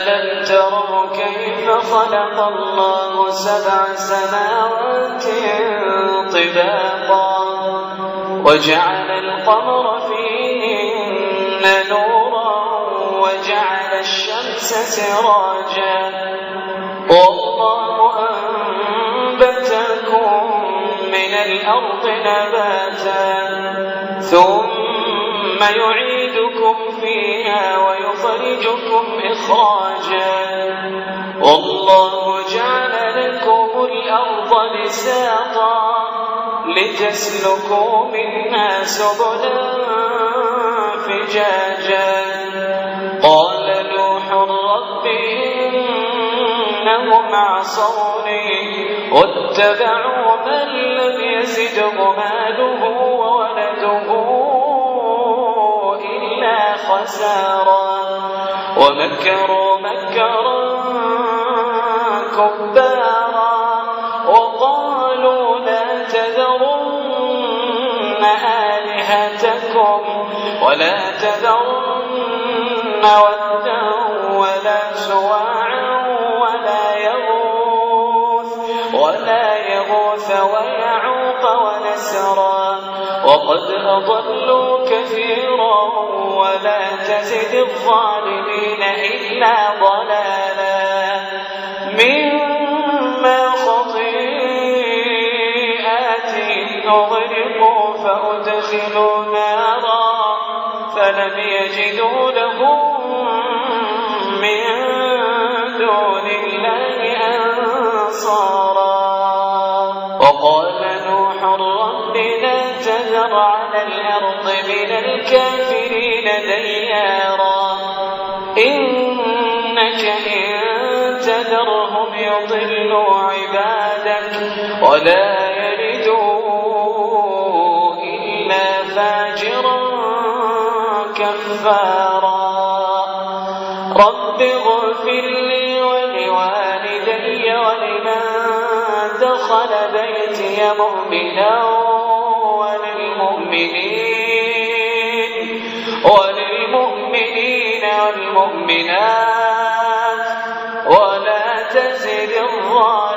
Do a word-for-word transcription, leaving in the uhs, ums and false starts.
ألم تروا كيف خلق الله سبع سماوات طباقا وجعل القمر فيهن نورا وجعل الشمس سراجا والله أنبتكم من الأرض نباتا ثم يعيدكم فيها ويخرجكم إخراجا والله جعل لكم الأرض بساطا لتسلكوا منها سبلا فجاجا قال نوح رب إنهم عصوني واتبعوا من لم يزده ماله وولده إلا خسارا ومكروا مكرا كبارا وقالوا لا تذرن آلهتكم ولا تذرن ودا ولا سواعا ولا يغوث ولا يغوث ويعوق ونسرا وقد أضلوا كثيرا ولا تزد الظالمين إلا ضلالا مما خطيئاتهم أغرقوا فأدخلوا نارا فلم يجدوا لهم من دون الله أنصارا وقال نوح رب لا تذر على الأرض من الكافرين ديارا إنك إن تذرهم يضلوا عبادك ولا يلدوا إلا فاجرا كفارا رب اغفر لي ولوالدي ولمن دخل بيتي مؤمنا وللمؤمنين وللمؤمنين والمؤمنات ولا تزد الظالمين